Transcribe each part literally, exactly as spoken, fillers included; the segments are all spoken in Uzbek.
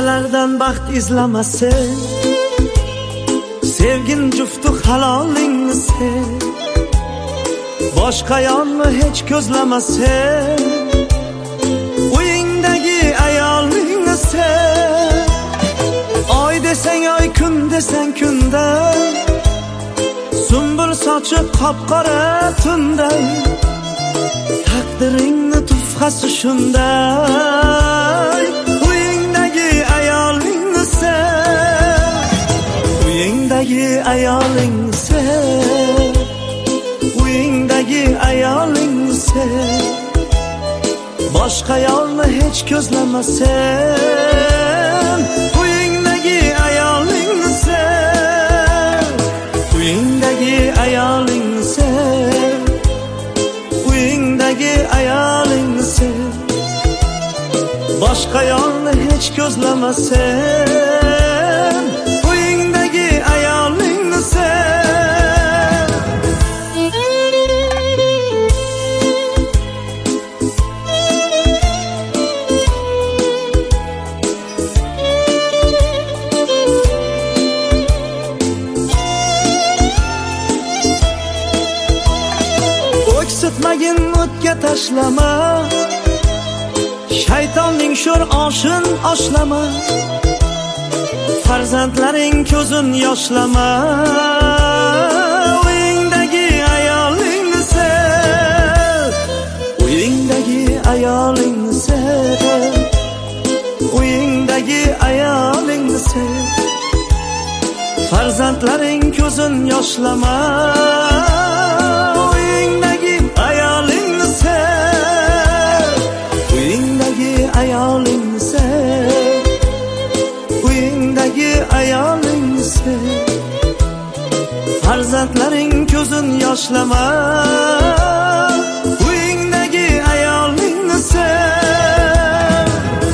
Keksalardan baxt izlamasin, sevgin jufti halolingni sev. Boshqa yonni hech ko'zlamasin, uyingdagi ayolingni sev. Oy desang oy, kun desang kunda, sumbul sochi qop-qora tunda. Taqdiringni tufqasi shunday, uyingdagi ayolingni sev. Uyingdagi ayolingni sev. Uyingdagi ayolingni sev. Boshqa yolni hech ko'zlamasin, uyingdagi ayolingni sev. Uyingdagi ayolingni sev. Uyingdagi ayolingni sev. Boshqa yolni hech ko'zlamasin, uyingdagi ayolingni sev. O'ksitmagin, o'tga tashlama, shaytonning sho'r oshin oshlama. Farzandlaring ko'zin yoshlama, uyingdagi ayolingni sev. Uyingdagi ayolingni sev. Uyingdagi ayolingni sev. Farzandlaring ko'zin yoshlama, uyingdagi ayolingni sev. Uyingdagi ayolingni sev. Uyingdagi ayolingni sev. Farzandlaring ko'zin yoshlama, uyingdagi ayolingni sev.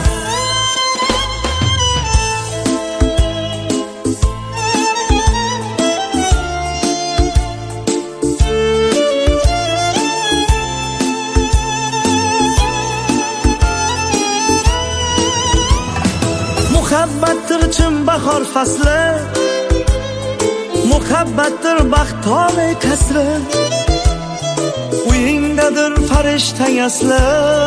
Muhabbatdir chin bahor fasli, muhabbatdir baxt tog'i qasri. Uyingdadir farishtang asli,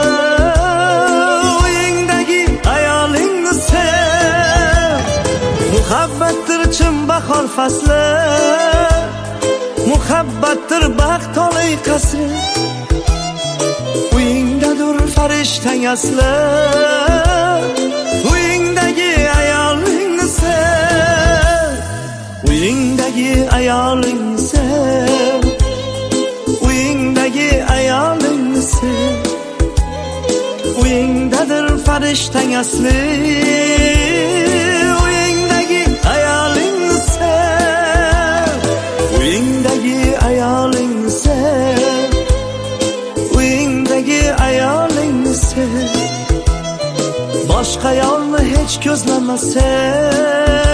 uyingdagi ayolingni sev. Muhabbatdir chin bahor fasli, muhabbatdir baxt tog'i qasri. Uyingdadir farishtang asli, uyingdagi ayolingni sev. Uyingdagi ayolingni sev. Uyingdagi ayolingni sev. Uyingdadir farishtang asli, uyingdagi ayolingni sev. Uyingdagi ayolingni sev. Uyingdagi ayolingni sev. Boshqa yolni hech ko'zlamasin,